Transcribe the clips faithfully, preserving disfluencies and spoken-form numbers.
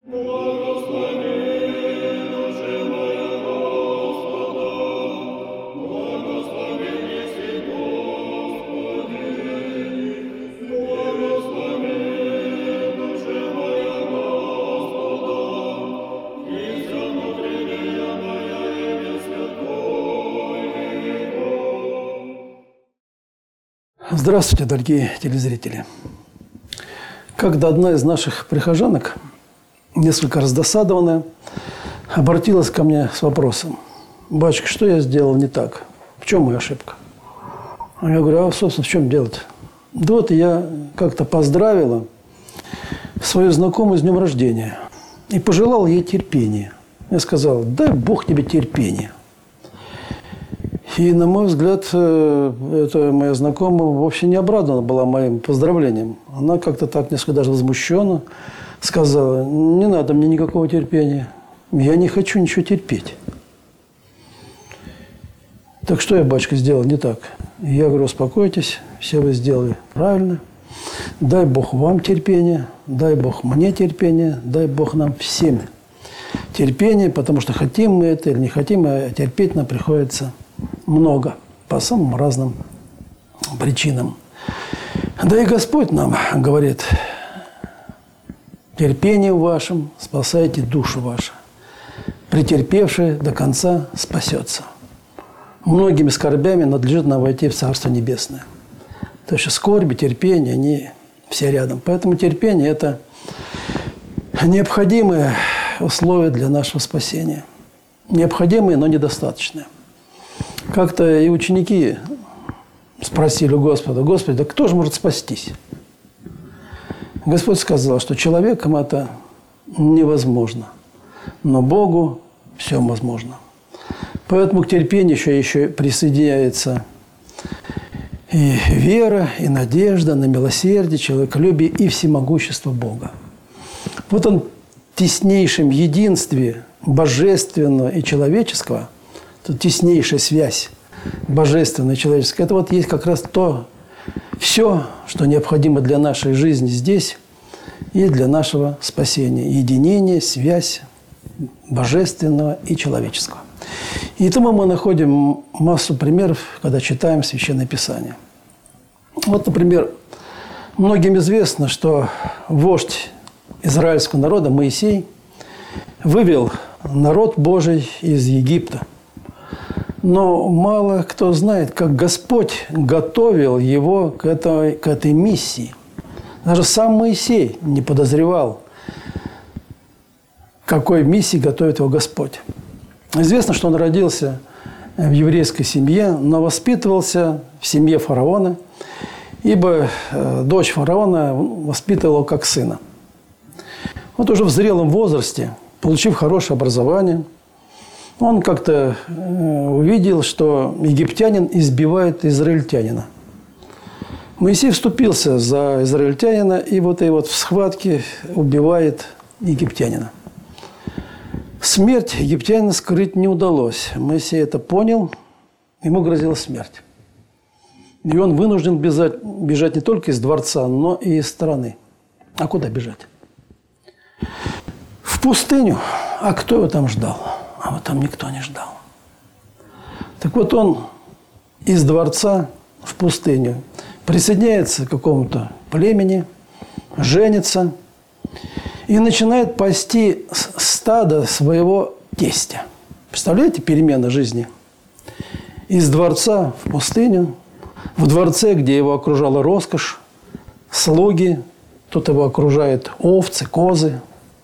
Здравствуйте, дорогие телезрители. Когда одна из наших прихожанок, несколько раздосадованная, обратилась ко мне с вопросом: «Батюшка, что я сделал не так? В чем моя ошибка?» А я говорю: а, собственно, в чем дело-то? Да вот я как-то поздравила свою знакомую с днем рождения и пожелал ей терпения. Я сказал: дай Бог тебе терпения. И, на мой взгляд, эта моя знакомая вовсе не обрадована была моим поздравлением. Она как-то так несколько даже возмущенно сказала: не надо мне никакого терпения. Я не хочу ничего терпеть. Так что я, батюшка, сделал не так? Я говорю: успокойтесь, все вы сделали правильно. Дай Бог вам терпения, дай Бог мне терпения, дай Бог нам всем терпения, потому что хотим мы это или не хотим, а терпеть нам приходится много, по самым разным причинам. Да и Господь нам говорит: терпением вашим спасайте душу вашу. Претерпевший до конца спасется. Многими скорбями надлежит нам войти в Царство Небесное. То есть скорби, терпение, они все рядом. Поэтому терпение – это необходимые условия для нашего спасения. Необходимые, но недостаточные. Как-то и ученики спросили у Господа: Господи, да кто же может спастись? Господь сказал, что человеком это невозможно, но Богу все возможно. Поэтому к терпению еще, еще присоединяется и вера, и надежда на милосердие, человеколюбие и всемогущество Бога. Вот он в теснейшем единстве божественного и человеческого, тут теснейшая связь божественная и человеческая, это вот есть как раз то, все, что необходимо для нашей жизни здесь и для нашего спасения. Единение, связь божественного и человеческого. И этому мы находим массу примеров, когда читаем Священное Писание. Вот, например, многим известно, что вождь израильского народа Моисей вывел народ Божий из Египта. Но мало кто знает, как Господь готовил его к этой, к этой миссии. Даже сам Моисей не подозревал, к какой миссии готовит его Господь. Известно, что он родился в еврейской семье, но воспитывался в семье фараона, ибо дочь фараона воспитывала его как сына. Вот уже в зрелом возрасте, получив хорошее образование, он как-то увидел, что египтянин избивает израильтянина. Моисей вступился за израильтянина, и вот и вот в схватке убивает египтянина. Смерть египтянина скрыть не удалось. Моисей это понял, ему грозила смерть. И он вынужден бежать, бежать не только из дворца, но и из страны. А куда бежать? В пустыню. А кто его там ждал? А вот там никто не ждал. Так вот он из дворца в пустыню присоединяется к какому-то племени, женится и начинает пасти стадо своего тестя. Представляете, перемена жизни? Из дворца в пустыню, в дворце, где его окружала роскошь, слуги, тут его окружают овцы, козы,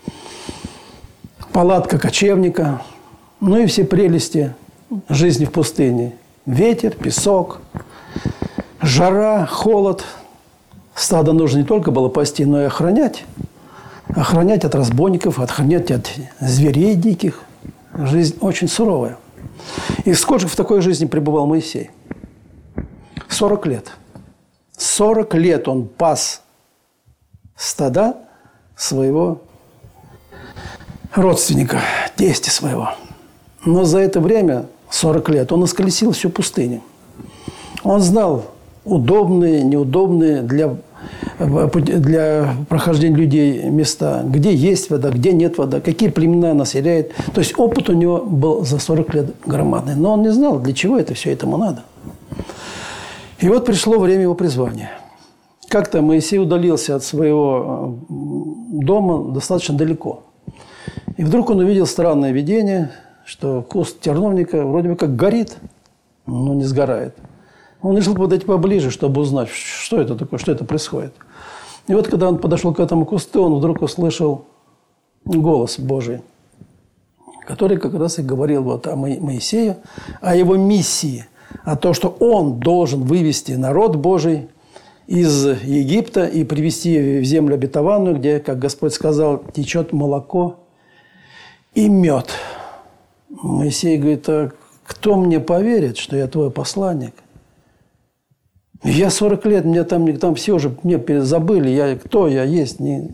палатка кочевника, ну и все прелести жизни в пустыне. Ветер, песок, жара, холод. Стадо нужно не только было пасти, но и охранять. Охранять от разбойников, охранять от зверей диких. Жизнь очень суровая. И сколько в такой жизни пребывал Моисей? Сорок лет. Сорок лет он пас стада своего родственника, тестя своего. Но за это время, сорок лет, он исколесил всю пустыню. Он знал удобные, неудобные для для прохождения людей места, где есть вода, где нет воды, какие племена населяют. То есть опыт у него был за сорок лет громадный. Но он не знал, для чего это все этому надо. И вот пришло время его призвания. Как-то Моисей удалился от своего дома достаточно далеко. И вдруг он увидел странное видение, что куст терновника вроде бы как горит, но не сгорает. Он решил подойти поближе, чтобы узнать, что это такое, что это происходит. И вот, когда он подошел к этому кусту, он вдруг услышал голос Божий, который как раз и говорил вот о Моисее, о его миссии, о том, что он должен вывести народ Божий из Египта и привести в землю обетованную, где, как Господь сказал, течет молоко и мед. Моисей говорит: а кто мне поверит, что я твой посланник? Я сорок лет, мне там, там все уже мне забыли, я, кто я есть. Не...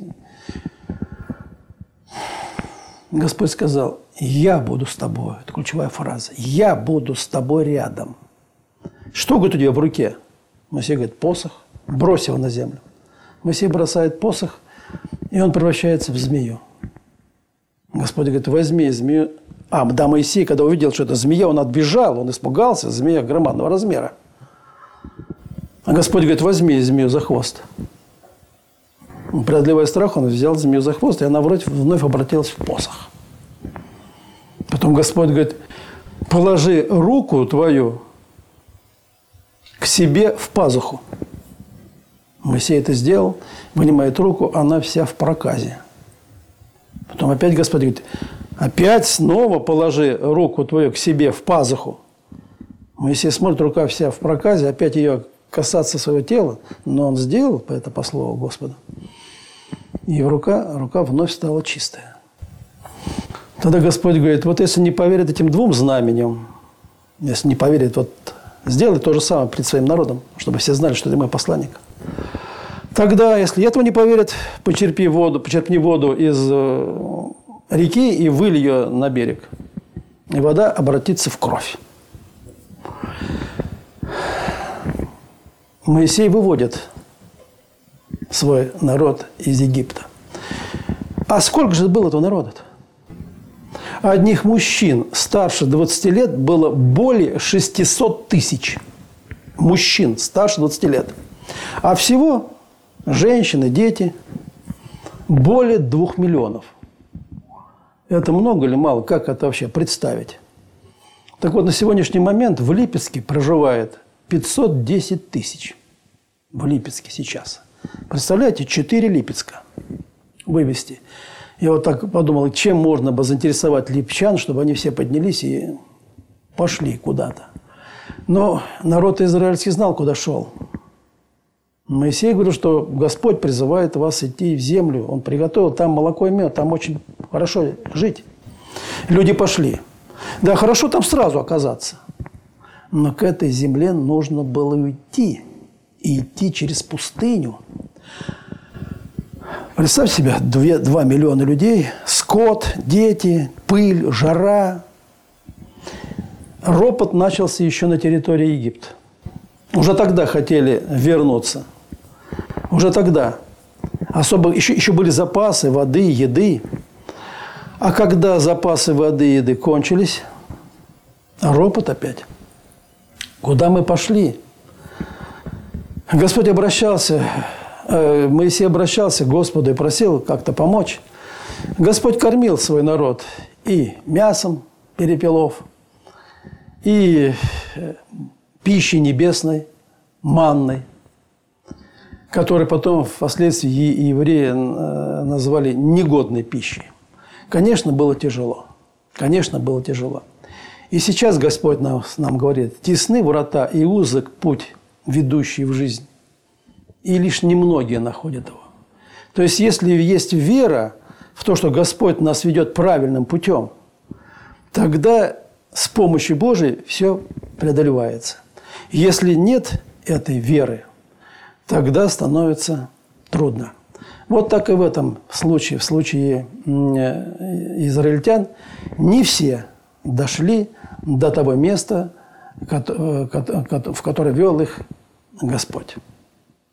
Господь сказал: я буду с тобой. Это ключевая фраза. Я буду с тобой рядом. Что, говорит, у тебя в руке? Моисей говорит: посох. Брось его на землю. Моисей бросает посох, и он превращается в змею. Господь говорит: возьми змею. А, да, Моисей, когда увидел, что это змея, он отбежал, он испугался, змея громадного размера. А Господь говорит: возьми змею за хвост. Преодолевая страх, он взял змею за хвост, и она вроде вновь обратилась в посох. Потом Господь говорит: положи руку твою к себе в пазуху. Моисей это сделал, вынимает руку, она вся в проказе. Потом опять Господь говорит: опять снова положи руку твою к себе в пазуху. Моисей смотрит, рука вся в проказе, опять ее касаться своего тела, но он сделал это по слову Господа. И рука, рука вновь стала чистая. Тогда Господь говорит: вот если не поверит этим двум знаменем, если не поверит, вот сделай то же самое перед своим народом, чтобы все знали, что ты мой посланник. Тогда, если этого не поверят, почерпи воду, почерпни воду из реки и выль ее на берег. И вода обратится в кровь. Моисей выводит свой народ из Египта. А сколько же было этого народа-то? Одних мужчин старше двадцати лет было более шестисот тысяч. Мужчин старше двадцати лет. А всего женщины, дети более двух миллионов. Это много или мало? Как это вообще представить? Так вот, на сегодняшний момент в Липецке проживает пятьсот десять тысяч. В Липецке сейчас. Представляете, четыре Липецка вывести. Я вот так подумал, чем можно бы заинтересовать липчан, чтобы они все поднялись и пошли куда-то. Но народ израильский знал, куда шел. Моисей говорил, что Господь призывает вас идти в землю. Он приготовил там молоко и мед, там очень хорошо жить. Люди пошли. Да, хорошо там сразу оказаться. Но к этой земле нужно было уйти. И идти через пустыню. Представь себе, два миллиона людей, скот, дети, пыль, жара. Ропот начался еще на территории Египта. Уже тогда хотели вернуться. Уже тогда. Особо еще, еще были запасы воды, еды. А когда запасы воды и еды кончились, ропот опять. Куда мы пошли? Господь обращался, Моисей обращался к Господу и просил как-то помочь. Господь кормил свой народ и мясом перепелов, и пищей небесной, манной, которую потом впоследствии евреи назвали негодной пищей. Конечно, было тяжело. Конечно, было тяжело. И сейчас Господь нам, нам говорит: тесны врата и узок путь, ведущий в жизнь. И лишь немногие находят его. То есть, если есть вера в то, что Господь нас ведет правильным путем, тогда с помощью Божией все преодолевается. Если нет этой веры, тогда становится трудно. Вот так и в этом случае, в случае израильтян, не все дошли до того места, в которое вел их Господь.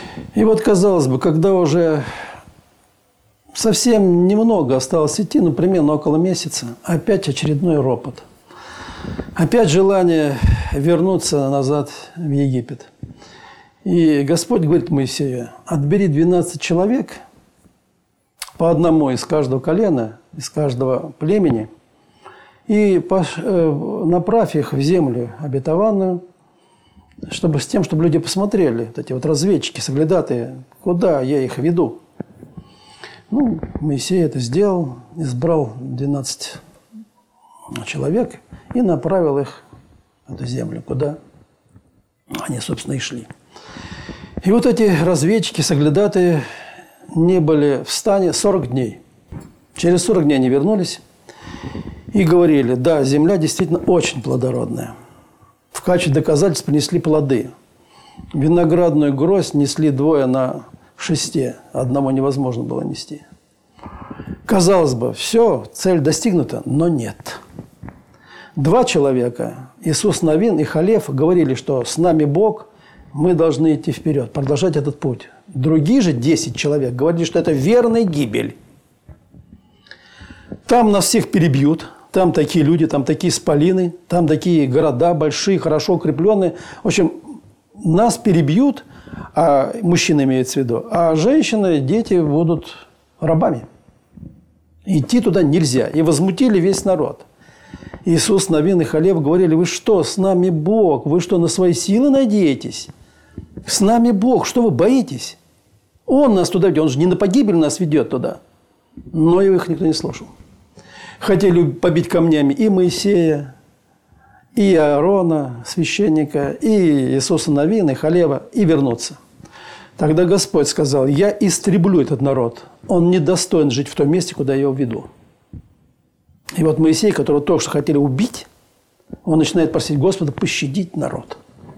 И вот, казалось бы, когда уже совсем немного осталось идти, ну, примерно около месяца, опять очередной ропот. Опять желание вернуться назад в Египет. И Господь говорит Моисею: отбери двенадцать человек, по одному из каждого колена, из каждого племени, и направь их в землю обетованную, чтобы, с тем, чтобы люди посмотрели, вот эти вот разведчики, соглядатые, куда я их веду. Ну, Моисей это сделал, избрал двенадцать человек и направил их в эту землю, куда они, собственно, и шли. И вот эти разведчики, соглядатые не были в стане сорок дней. Через сорок дней они вернулись и говорили: да, земля действительно очень плодородная. В качестве доказательств принесли плоды. Виноградную гроздь несли двое на шесте, одному невозможно было нести. Казалось бы, все, цель достигнута, но нет. Два человека, Иисус Навин и Халев, говорили, что с нами Бог, мы должны идти вперед, продолжать этот путь. Другие же десять человек говорили, что это верная гибель. Там нас всех перебьют, там такие люди, там такие исполины, там такие города большие, хорошо укрепленные. В общем, нас перебьют, а мужчины имеются в виду, а женщины, дети будут рабами. Идти туда нельзя. И возмутили весь народ. Иисус, Навин и Халев говорили: вы что, с нами Бог? Вы что, на свои силы надеетесь? С нами Бог, что вы боитесь? Он нас туда ведет, он же не на погибель нас ведет туда. Но их никто не слушал. Хотели побить камнями и Моисея, и Аарона, священника, и Иисуса Навина, и Халева, и вернуться. Тогда Господь сказал: я истреблю этот народ. Он недостоин жить в том месте, куда я его веду. И вот Моисей, которого только что хотели убить, он начинает просить Господа пощадить народ.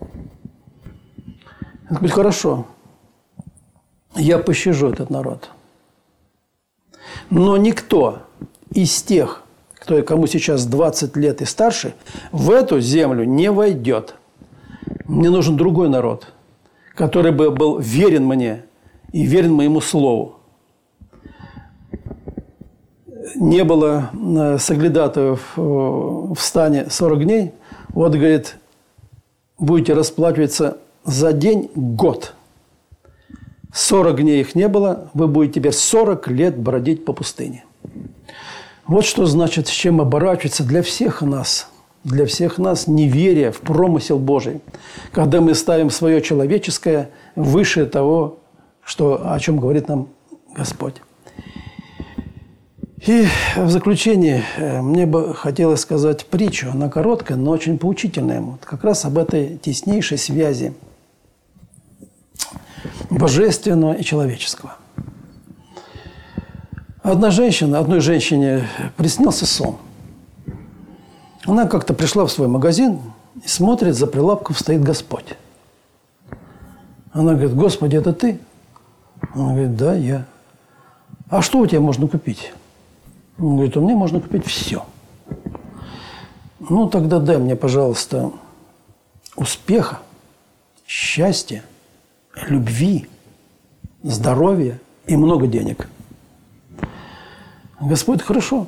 Он говорит: хорошо, я пощажу этот народ. Но никто из тех, кто, кому сейчас двадцать лет и старше, в эту землю не войдет. Мне нужен другой народ, который бы был верен мне и верен моему слову. Не было соглядатаев в стане сорок дней. Вот, говорит, будете расплачиваться за день год. сорок дней их не было, вы будете теперь сорок лет бродить по пустыне. Вот что значит, с чем оборачивается для всех нас, для всех нас неверие в промысел Божий, когда мы ставим свое человеческое выше того, что, о чем говорит нам Господь. И в заключение мне бы хотелось сказать притчу. Она короткая, но очень поучительная. Вот как раз об этой теснейшей связи божественного и человеческого. Одна женщина, одной женщине приснился сон. Она как-то пришла в свой магазин и смотрит, за прилавком стоит Господь. Она говорит: Господи, это ты? Он говорит: да, я. А что у тебя можно купить? Он говорит: у меня можно купить все. Ну, тогда дай мне, пожалуйста, успеха, счастья, любви, здоровья и много денег. Господь: хорошо.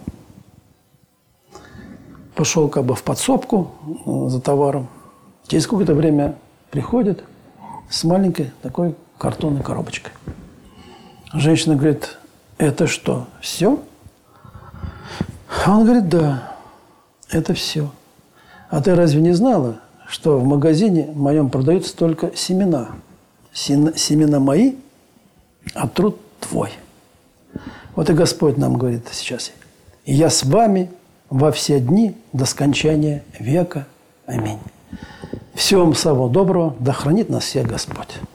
Пошел как бы в подсобку за товаром. Через какое-то время приходит с маленькой такой картонной коробочкой. Женщина говорит: это что, все? А он говорит: да, это все. А ты разве не знала, что в магазине моем продаются только семена? Семена мои, а труд твой. Вот и Господь нам говорит сейчас: и я с вами во все дни до скончания века. Аминь. Всего вам самого доброго. Да хранит нас всех Господь.